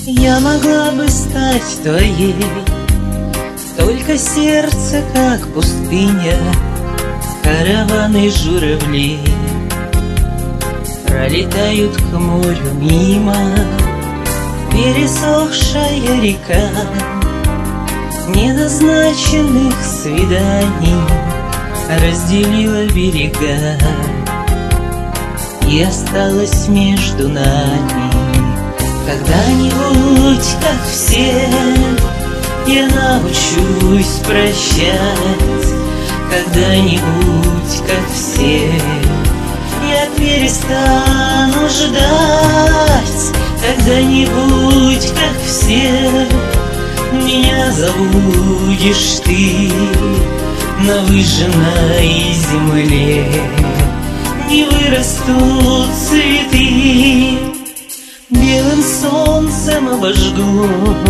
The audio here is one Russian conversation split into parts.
Я могла бы стать твоей, только сердце, как пустыня, караваны журавлей пролетают к морю мимо. Пересохшая река неназначенных свиданий разделила берега, и осталась между нами. Когда-нибудь, как все, я научусь прощать. Когда-нибудь, как все, я перестану ждать. Когда-нибудь, как все, меня забудешь ты на выжженной земле. Не вырастут цветы, белым солнцем обожгу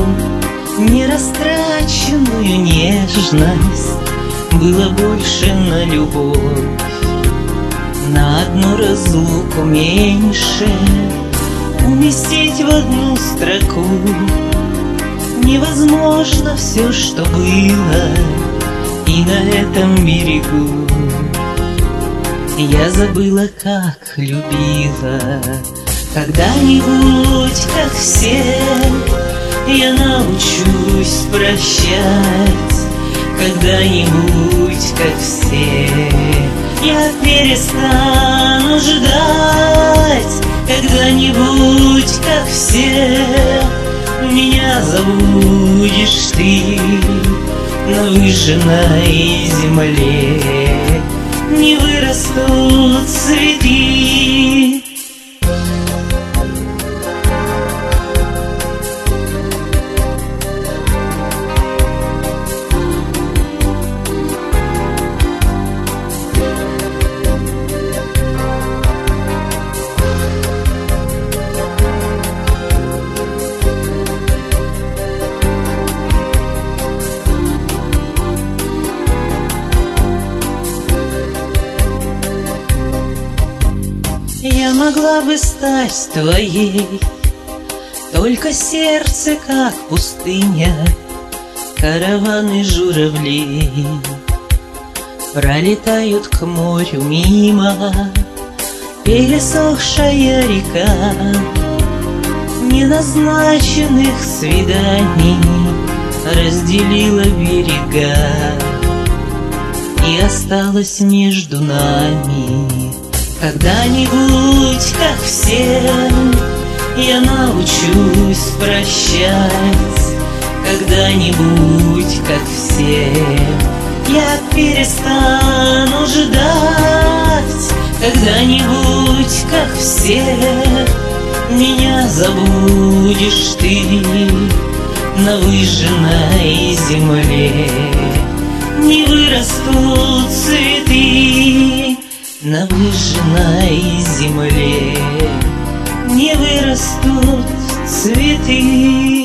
нерастраченную нежность. Было больше на любовь, на одну разлуку меньше. Уместить в одну строку невозможно все, что было и на этом берегу. Я забыла, как любила. Когда-нибудь, как все, я научусь прощать. Когда-нибудь, как все, я перестану ждать. Когда-нибудь, как все, меня забудешь ты на выжженной земле. Не вырастут цветы. Я могла бы стать твоей, только сердце, как пустыня, караваны журавлей пролетают к морю мимо. Пересохшая река неназначенных свиданий разделила берега, и осталась между нами. Когда-нибудь, как все, я научусь прощать. Когда-нибудь, как все, я перестану ждать. Когда-нибудь, как все, меня забудешь ты на выжженной земле. Не вырастут цветы на выжженной земле, не вырастут цветы.